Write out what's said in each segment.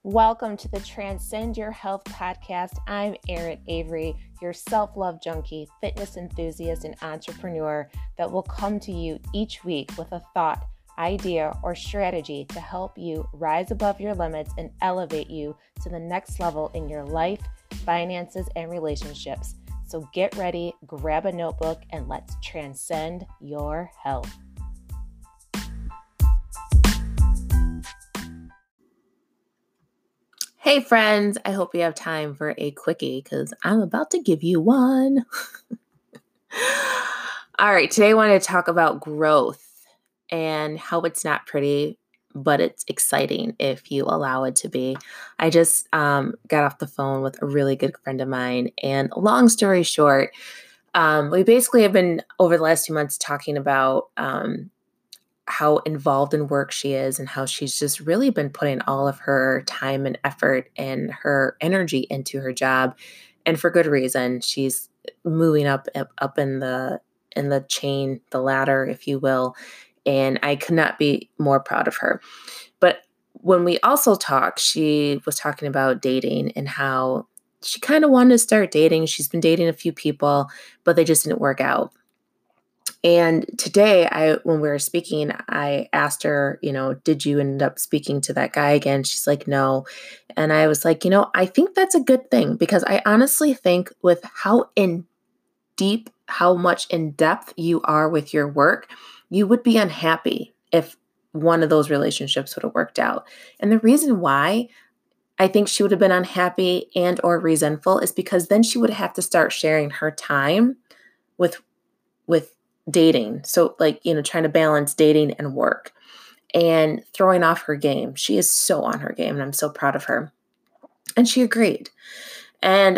Welcome to the Transcend Your Health podcast. I'm Erin Avery, your self-love junkie, fitness enthusiast, and entrepreneur that will come to you each week with a thought, idea, or strategy to help you rise above your limits and elevate you to the next level in your life, finances, and relationships. So get ready, grab a notebook, and let's transcend your health. Hey friends, I hope you have time for a quickie because I'm about to give you one. All right, today I want to talk about growth and how it's not pretty, but it's exciting if you allow it to be. I just got off the phone with a really good friend of mine, and long story short, we basically have been over the last 2 months talking about how involved in work she is and how she's just really been putting all of her time and effort and her energy into her job, and for good reason. She's moving up in the chain, the ladder, if you will, and I could not be more proud of her. But when we also talked, she was talking about dating and how she kind of wanted to start dating. She's been dating a few people, but they just didn't work out. And today, when we were speaking, I asked her, did you end up speaking to that guy again? She's like, no. And I was like, I think that's a good thing, because I honestly think with how much in depth you are with your work, you would be unhappy if one of those relationships would have worked out. And the reason why I think she would have been unhappy and or resentful is because then she would have to start sharing her time with dating. So trying to balance dating and work and throwing off her game. She is so on her game, and I'm so proud of her. And she agreed. And,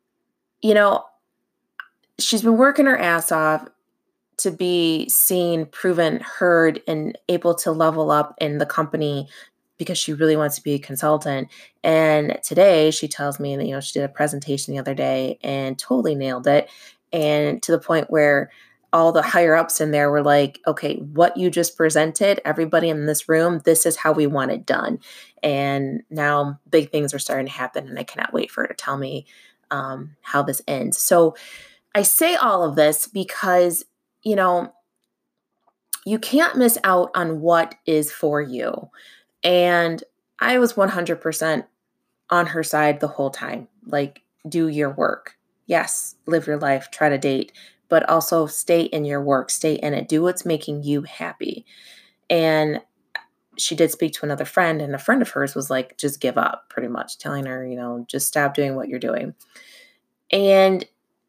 she's been working her ass off to be seen, proven, heard, and able to level up in the company because she really wants to be a consultant. And today she tells me that, she did a presentation the other day and totally nailed it. And to the point where all the higher ups in there were like, okay, what you just presented, everybody in this room, this is how we want it done. And now big things are starting to happen, and I cannot wait for her to tell me how this ends. So I say all of this because, you can't miss out on what is for you. And I was 100% on her side the whole time. Like, do your work. Yes, live your life, try to date, but also stay in your work, stay in it, do what's making you happy. And she did speak to another friend, and a friend of hers was like, just give up, pretty much telling her, just stop doing what you're doing. And,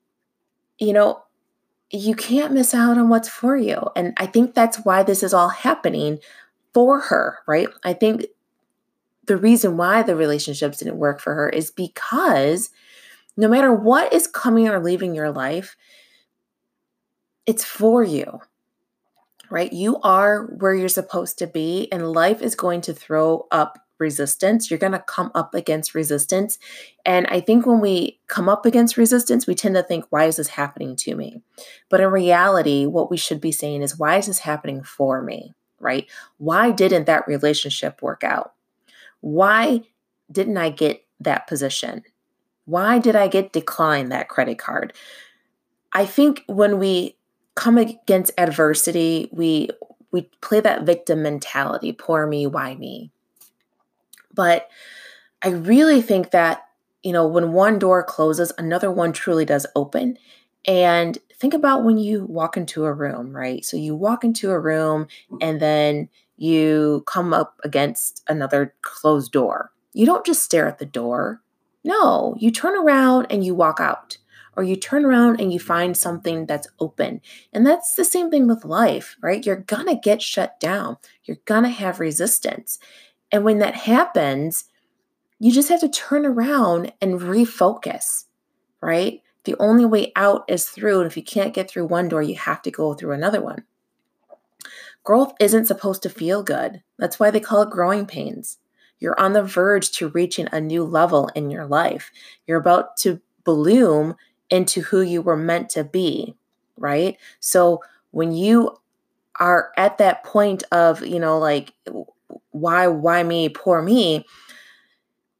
you can't miss out on what's for you. And I think that's why this is all happening for her, right? I think the reason why the relationships didn't work for her is because no matter what is coming or leaving your life, it's for you, right? You are where you're supposed to be, and life is going to throw up resistance. You're going to come up against resistance. And I think when we come up against resistance, we tend to think, why is this happening to me? But in reality, what we should be saying is, why is this happening for me, right? Why didn't that relationship work out? Why didn't I get that position? Why did I get declined that credit card? I think when we come against adversity, we play that victim mentality, poor me, why me? But I really think that, when one door closes, another one truly does open. And think about when you walk into a room, right? So you walk into a room and then you come up against another closed door. You don't just stare at the door. No, you turn around and you walk out, or you turn around and you find something that's open. And that's the same thing with life, right? You're going to get shut down. You're going to have resistance. And when that happens, you just have to turn around and refocus, right? The only way out is through. And if you can't get through one door, you have to go through another one. Growth isn't supposed to feel good. That's why they call it growing pains. You're on the verge to reaching a new level in your life. You're about to bloom into who you were meant to be, right? So when you are at that point of, why me, poor me,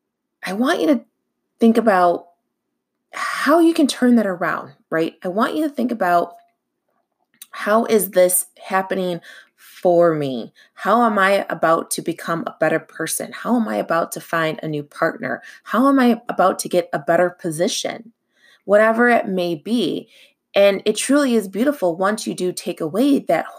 I want you to think about how you can turn that around, right? I want you to think about, how is this happening for me? How am I about to become a better person? How am I about to find a new partner? How am I about to get a better position? Whatever it may be. And it truly is beautiful once you do take away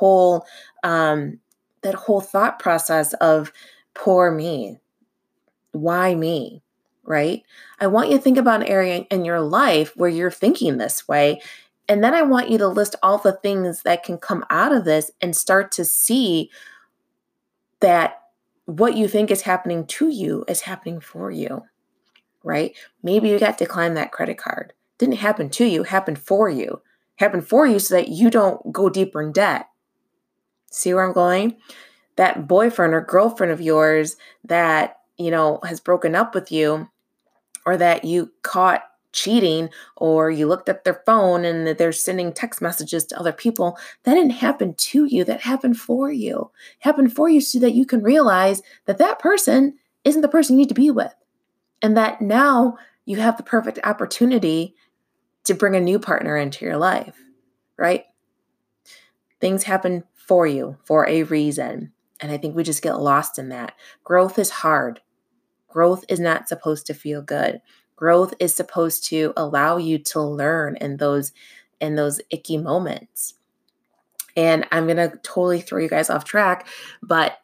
that whole thought process of poor me, why me, right? I want you to think about an area in your life where you're thinking this way. And then I want you to list all the things that can come out of this and start to see that what you think is happening to you is happening for you, right? Maybe you got declined that credit card. Didn't happen to you, happened for you. Happened for you so that you don't go deeper in debt. See where I'm going? That boyfriend or girlfriend of yours that, has broken up with you, or that you caught cheating, or you looked at their phone and that they're sending text messages to other people, that didn't happen to you. That happened for you. Happened for you so that you can realize that that person isn't the person you need to be with. And that now you have the perfect opportunity to bring a new partner into your life, right? Things happen for you for a reason. And I think we just get lost in that. Growth is hard. Growth is not supposed to feel good. Growth is supposed to allow you to learn in those icky moments. And I'm going to totally throw you guys off track, but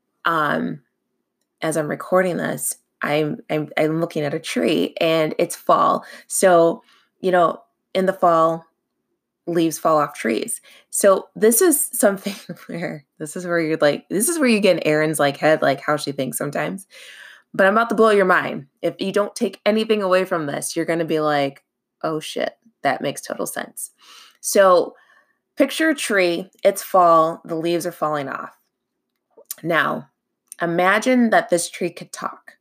as I'm recording this, I'm looking at a tree and it's fall. So, in the fall, leaves fall off trees. So this is something where this is where you get in Erin's head, how she thinks sometimes. But I'm about to blow your mind. If you don't take anything away from this, you're going to be like, oh shit, that makes total sense. So picture a tree, it's fall, the leaves are falling off. Now, imagine that this tree could talk.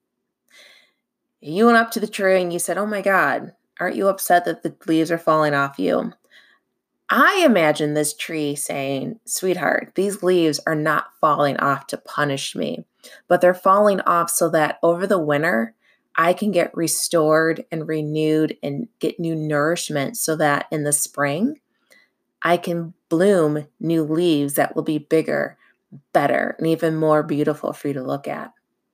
You went up to the tree and you said, oh my God, aren't you upset that the leaves are falling off you? I imagine this tree saying, sweetheart, these leaves are not falling off to punish me, but they're falling off so that over the winter, I can get restored and renewed and get new nourishment so that in the spring, I can bloom new leaves that will be bigger, better, and even more beautiful for you to look at.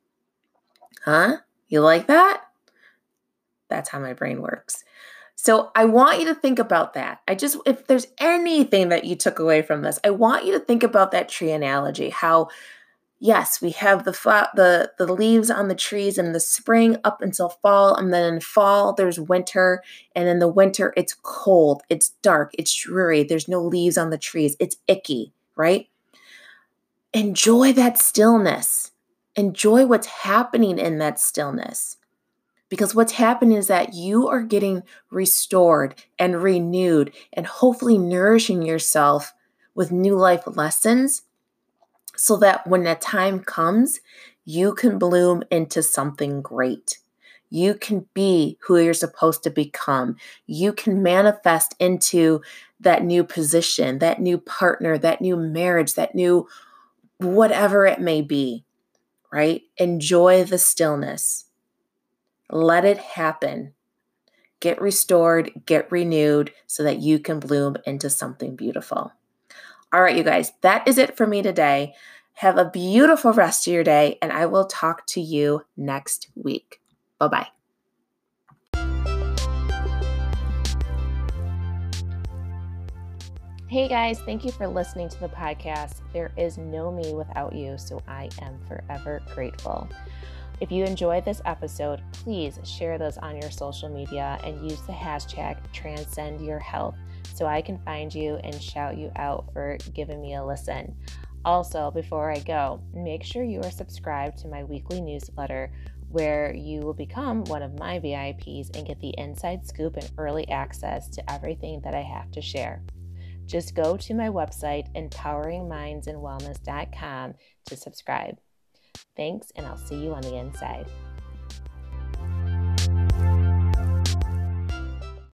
Huh? You like that? That's how my brain works. So I want you to think about that. If there's anything that you took away from this, I want you to think about that tree analogy. How, yes, we have the leaves on the trees in the spring up until fall, and then in fall there's winter, and in the winter it's cold, it's dark, it's dreary. There's no leaves on the trees. It's icky, right? Enjoy that stillness. Enjoy what's happening in that stillness. Because what's happening is that you are getting restored and renewed and hopefully nourishing yourself with new life lessons so that when that time comes, you can bloom into something great. You can be who you're supposed to become. You can manifest into that new position, that new partner, that new marriage, that new whatever it may be, right? Enjoy the stillness. Let it happen. Get restored, get renewed so that you can bloom into something beautiful. All right, you guys, that is it for me today. Have a beautiful rest of your day, and I will talk to you next week. Bye-bye. Hey guys, thank you for listening to the podcast. There is no me without you, so I am forever grateful. If you enjoyed this episode, please share those on your social media and use the hashtag #TranscendYourHealth so I can find you and shout you out for giving me a listen. Also, before I go, make sure you are subscribed to my weekly newsletter where you will become one of my VIPs and get the inside scoop and early access to everything that I have to share. Just go to my website, empoweringmindsandwellness.com, to subscribe. Thanks, and I'll see you on the inside.